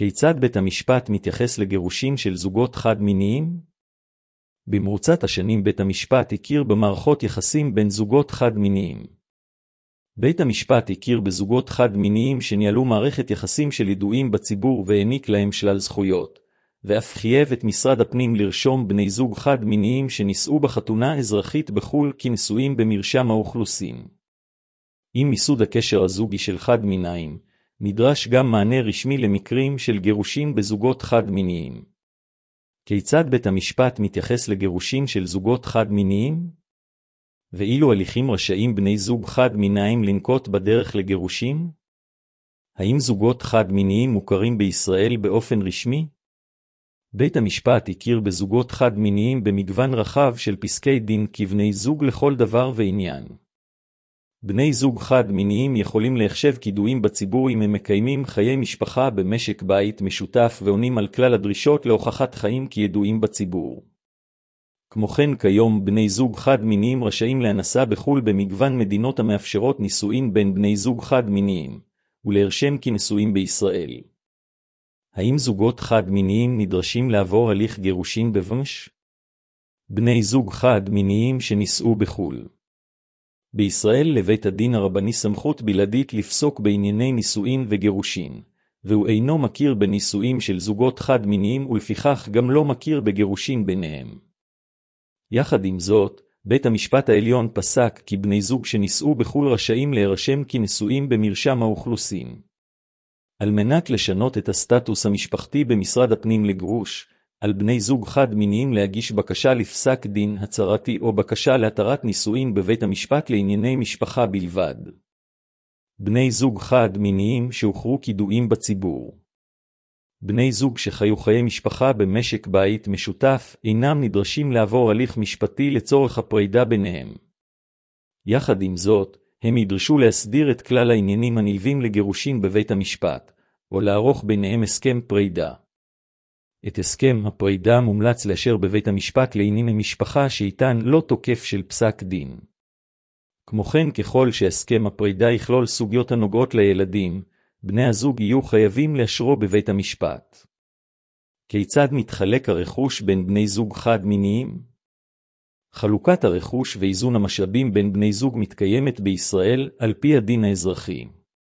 כיצד בית המשפט מתייחס לגירושים של זוגות חד-מיניים? במרוצת השנים בית המשפט הכיר במערכות יחסים בין זוגות חד-מיניים. בית המשפט הכיר בזוגות חד-מיניים שניהלו מערכת יחסים של ידועים בציבור והעניק להם שלל זכויות, ואף חייב את משרד הפנים לרשום בני זוג חד-מיניים שנישאו בחתונה אזרחית בחו"ל כנשואים במרשם האוכלוסין. עם מיסוד הקשר הזוגי של חד-מיניים, נדרש גם מענה רשמי למקרים של גירושים בזוגות חד-מיניים. כיצד בית המשפט מתייחס לגירושים של זוגות חד-מיניים? ואילו הליכים רשאים בני זוג חד-מיניים לנקוט בדרך לגירושים? האם זוגות חד-מיניים מוכרים בישראל באופן רשמי? בית המשפט הכיר בזוגות חד-מיניים במגוון רחב של פסקי דין כבני זוג לכל דבר ועניין. בני זוג חד-מיניים יכולים להחשב כידועים בציבור אם הם מקיימים חיי משפחה במשק בית משותף ועונים על כלל הדרישות להוכחת חיים כידועים בציבור. כמו כן כיום בני זוג חד-מיניים רשאים להינשא בחו"ל במגוון מדינות המאפשרות נישואין בין בני זוג חד-מיניים, ולהירשם כנשואים בישראל. האם זוגות חד-מיניים נדרשים לעבור הליך גירושין בבמש? בני זוג חד-מיניים שנישאו בחו"ל. בישראל לבית הדין הרבני סמכות בלעדית לפסוק בענייני נישואין וגירושין, והוא אינו מכיר בנישואים של זוגות חד-מיניים ולפיכך גם לא מכיר בגירושין ביניהם. יחד עם זאת, בית המשפט העליון פסק כי בני זוג שנישאו בחו"ל רשאים להירשם כנשואים במרשם האוכלוסין. על מנת לשנות את הסטטוס המשפחתי במשרד הפנים לגרוש, על בני זוג חד-מיניים להגיש בקשה לפסק דין הצהרתי או בקשה להתרת נישואין בבית המשפט לענייני משפחה בלבד. בני זוג חד-מיניים שהוכרו כידועים בציבור. בני זוג שחיו חיי משפחה במשק בית משותף אינם נדרשים לעבור הליך משפטי לצורך הפרידה ביניהם. יחד עם זאת, הם ידרשו להסדיר את כלל העניינים הנלווים לגירושין בבית המשפט, או לערוך ביניהם הסכם פרידה. את הסכם הפרידה מומלץ לאשר בבית המשפט לענייני משפחה שאיתן לא תוקף של פסק דין. כמו כן ככל שהסכם הפרידה יכלול סוגיות הנוגעות לילדים, בני הזוג יהיו חייבים לאשרו בבית המשפט. כיצד מתחלק הרכוש בין בני זוג חד-מיניים? חלוקת הרכוש ואיזון המשאבים בין בני זוג מתקיימת בישראל על פי הדין האזרחי.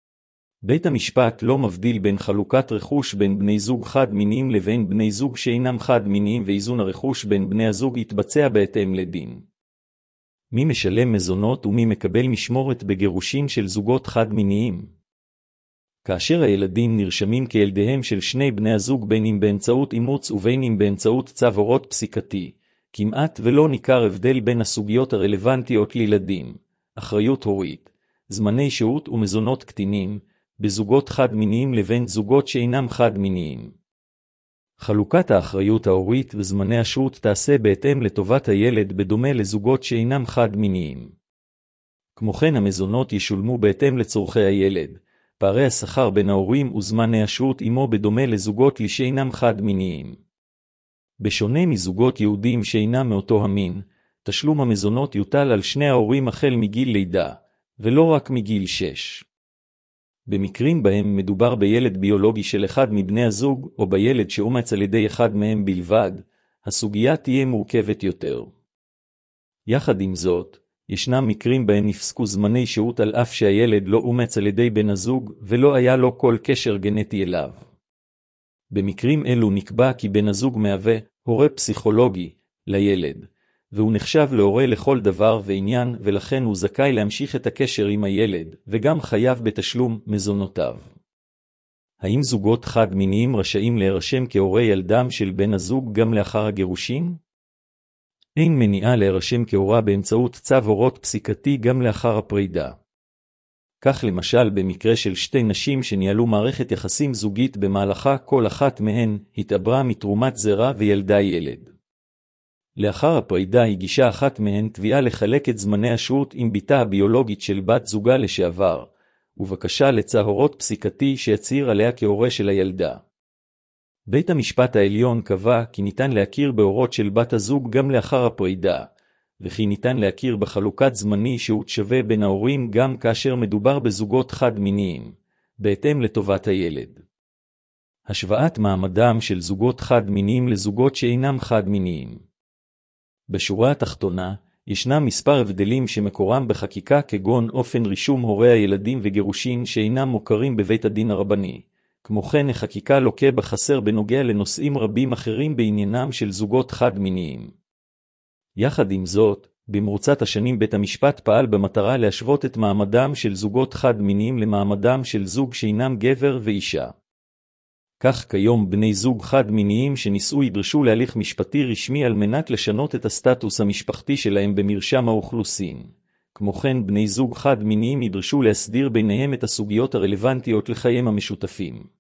בית המשפט לא מבדיל בין חלוקת רכוש בין בני זוג חד-מיניים לבין בני זוג שאינם חד-מיניים ואיזון הרכוש בין בני הזוג יתבצע בהתאם לדין. מי משלם מזונות ומי מקבל משמורת בגירושין של זוגות חד-מיניים? כאשר הילדים נרשמים כילדיהם של שני בני הזוג בין אם באמצעות אימוץ ובין אם באמצעות צו הורות פסיקתי, כמעט ולא ניכר הבדל בין הסוגיות הרלוונטיות לילדים, אחריות הורית, זמני שהות ומזונות קטינים, בזוגות חד-מיניים לבין זוגות שאינם חד-מיניים. חלוקת האחריות ההורית וזמני השהות תעשה בהתאם לטובת הילד בדומה לזוגות שאינם חד-מיניים. כמו כן המזונות ישולמו בהתאם לצורכי הילד, פערי השכר בין ההורים וזמני השהות עמו בדומה לזוגות שאינם חד-מיניים. בשונה מזוגות יהודים שאינם מאותו המין, תשלום המזונות יוטל על שני ההורים החל מגיל לידה, ולא רק מגיל 6. במקרים בהם מדובר בילד ביולוגי של אחד מבני הזוג או בילד שאומץ על ידי אחד מהם בלבד, הסוגיה תהיה מורכבת יותר. יחד עם זאת, ישנם מקרים בהם נפסקו זמני שהות על אף שהילד לא אומץ על ידי בן הזוג ולא היה לו כל קשר גנטי אליו. במקרים אלו נקבע כי בן הזוג מהווה הורה פסיכולוגי לילד, והוא נחשב להורה לכל דבר ועניין ולכן הוא זכאי להמשיך את הקשר עם הילד וגם חייב בתשלום מזונותיו. האם זוגות חד-מיניים רשאים להירשם כהורי ילדם של בן הזוג גם לאחר הגירושין? אין מניעה להירשם כהורה באמצעות צו הורות פסיקתי גם לאחר הפרידה. כך למשל במקרה של שתי נשים שניהלו מערכת יחסים זוגית במהלכה כל אחת מהן התעברה מתרומת זרע וילדה ילד. לאחר הפרידה הגישה אחת מהן תביעה לחלק את זמני השהות עם ביתה הביולוגית של בת זוגה לשעבר, ובקשה לצו הורות פסיקתי שיצהיר עליה כהורה של הילדה. בית המשפט העליון קבע כי ניתן להכיר בהורות של בת הזוג גם לאחר הפרידה, וכי ניתן להכיר בחלוקת זמני שהות שווה בין ההורים גם כאשר מדובר בזוגות חד-מיניים, בהתאם לטובת הילד. השוואת מעמדם של זוגות חד-מיניים לזוגות שאינם חד-מיניים. בשורה התחתונה, ישנם מספר הבדלים שמקורם בחקיקה כגון אופן רישום הורי הילדים וגירושין שאינם מוכרים בבית הדין הרבני. כמו כן, החקיקה לוקה בחסר בנוגע לנושאים רבים אחרים בעניינם של זוגות חד-מיניים. יחד עם זאת, במרוצת השנים בית המשפט פעל במטרה להשוות את מעמדם של זוגות חד-מיניים למעמדם של זוג שאינם גבר ואישה. כך כיום בני זוג חד-מיניים שנישאו ידרשו להליך משפטי רשמי על מנת לשנות את הסטטוס המשפחתי שלהם במרשם האוכלוסין. כמו כן, בני זוג חד-מיניים ידרשו להסדיר ביניהם את הסוגיות הרלוונטיות לחייהם המשותפים.